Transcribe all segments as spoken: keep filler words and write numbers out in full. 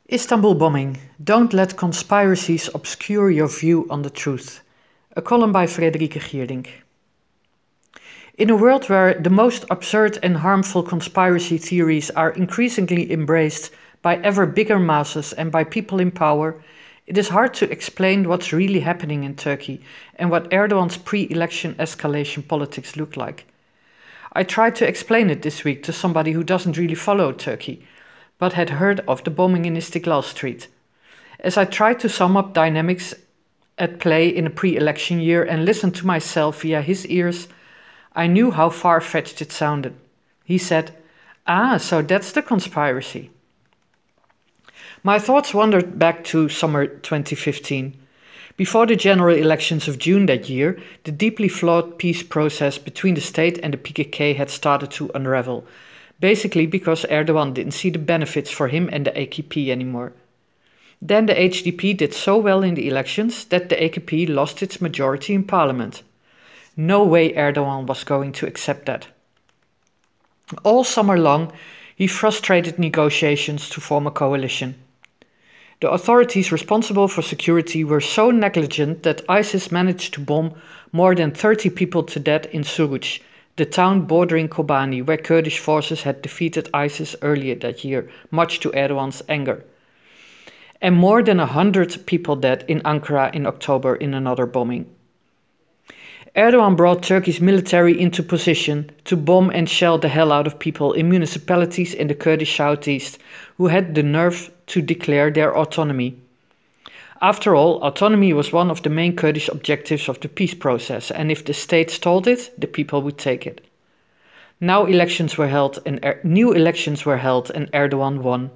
Istanbul bombing. Don't let conspiracies obscure your view on the truth. A column by Frederike Geerdink. In a world where the most absurd and harmful conspiracy theories are increasingly embraced by ever bigger masses and by people in power, it is hard to explain what's really happening in Turkey and what Erdogan's pre-election escalation politics look like. I tried to explain it this week to somebody who doesn't really follow Turkey, but had heard of the bombing in Istiklal Street. As I tried to sum up dynamics at play in a pre-election year and listen to myself via his ears, I knew how far-fetched it sounded. He said, "Ah, so that's the conspiracy." My thoughts wandered back to summer twenty fifteen. Before the general elections of June that year, the deeply flawed peace process between the state and the P K K had started to unravel, basically because Erdogan didn't see the benefits for him and the A K P anymore. Then the H D P did so well in the elections that the A K P lost its majority in parliament. No way Erdogan was going to accept that. All summer long, he frustrated negotiations to form a coalition. The authorities responsible for security were so negligent that ISIS managed to bomb more than thirty people to death in Suruç, the town bordering Kobani, where Kurdish forces had defeated ISIS earlier that year, much to Erdogan's anger. And more than a hundred people dead in Ankara in October in another bombing. Erdogan brought Turkey's military into position to bomb and shell the hell out of people in municipalities in the Kurdish southeast who had the nerve to declare their autonomy. After all, autonomy was one of the main Kurdish objectives of the peace process, and if the state stalled it, the people would take it. Now elections were held and er- new elections were held and Erdogan won.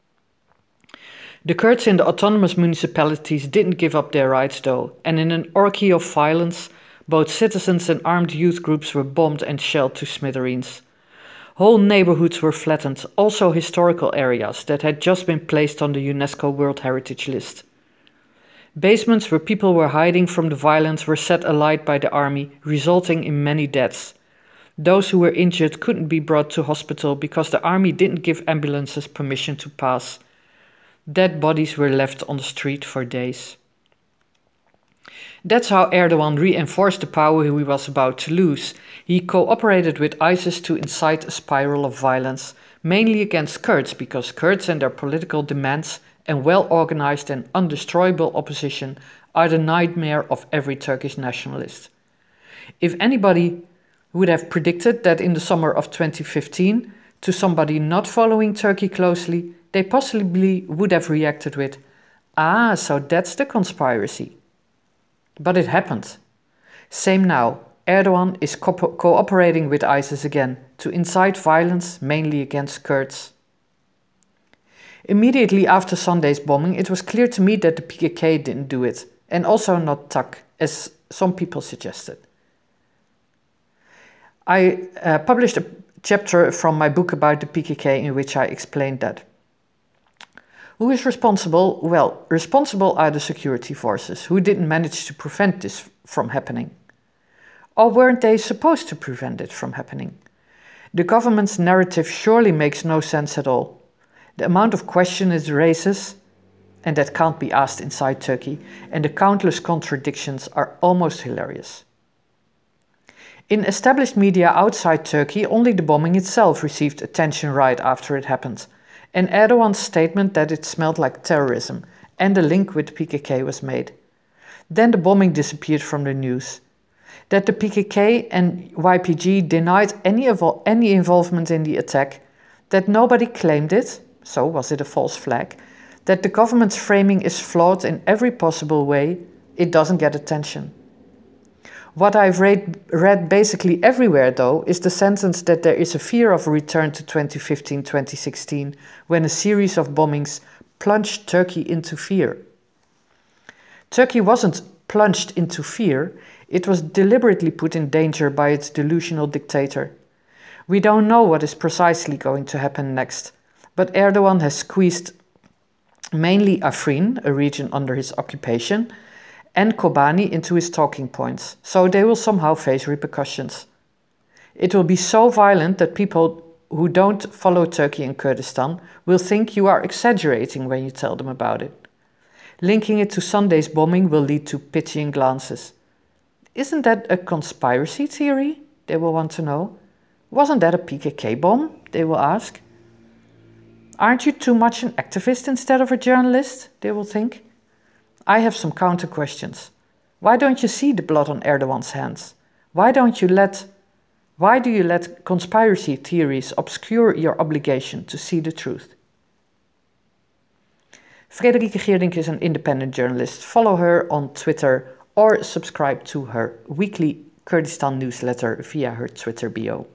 The Kurds in the autonomous municipalities didn't give up their rights though, and in an orgy of violence, both citizens and armed youth groups were bombed and shelled to smithereens. Whole neighborhoods were flattened, also historical areas that had just been placed on the UNESCO World Heritage List. Basements where people were hiding from the violence were set alight by the army, resulting in many deaths. Those who were injured couldn't be brought to hospital because the army didn't give ambulances permission to pass. Dead bodies were left on the street for days. That's how Erdogan reinforced the power he was about to lose. He cooperated with ISIS to incite a spiral of violence, mainly against Kurds, because Kurds and their political demands and well-organized and undestroyable opposition are the nightmare of every Turkish nationalist. If anybody would have predicted that in the summer of twenty fifteen, to somebody not following Turkey closely, they possibly would have reacted with, "Ah, so that's the conspiracy." But it happened. Same now. Erdogan is co- cooperating with ISIS again to incite violence, mainly against Kurds. Immediately after Sunday's bombing, it was clear to me that the P K K didn't do it, and also not T A K, as some people suggested. I uh, published a chapter from my book about the P K K in which I explained that. Who is responsible? Well, responsible are the security forces, who didn't manage to prevent this from happening. Or weren't they supposed to prevent it from happening? The government's narrative surely makes no sense at all. The amount of questions it raises, and that can't be asked inside Turkey, and the countless contradictions are almost hilarious. In established media outside Turkey, only the bombing itself received attention right after it happened, and Erdogan's statement that it smelled like terrorism, and the link with the P K K was made. Then the bombing disappeared from the news. That the P K K and Y P G denied any, evol- any involvement in the attack, that nobody claimed it, so was it a false flag, that the government's framing is flawed in every possible way, it doesn't get attention. What I've read, read basically everywhere, though, is the sentence that there is a fear of a return to twenty fifteen twenty sixteen, when a series of bombings plunged Turkey into fear. Turkey wasn't plunged into fear, it was deliberately put in danger by its delusional dictator. We don't know what is precisely going to happen next, but Erdogan has squeezed mainly Afrin, a region under his occupation, and Kobani into his talking points, so they will somehow face repercussions. It will be so violent that people who don't follow Turkey and Kurdistan will think you are exaggerating when you tell them about it. Linking it to Sunday's bombing will lead to pitying glances. Isn't that a conspiracy theory? They will want to know. Wasn't that a P K K bomb? They will ask. Aren't you too much an activist instead of a journalist? They will think. I have some counter questions. Why don't you see the blood on Erdogan's hands? Why don't you let, why do you let conspiracy theories obscure your obligation to see the truth? Frederike Geerdink is an independent journalist. Follow her on Twitter or subscribe to her weekly Kurdistan newsletter via her Twitter bio.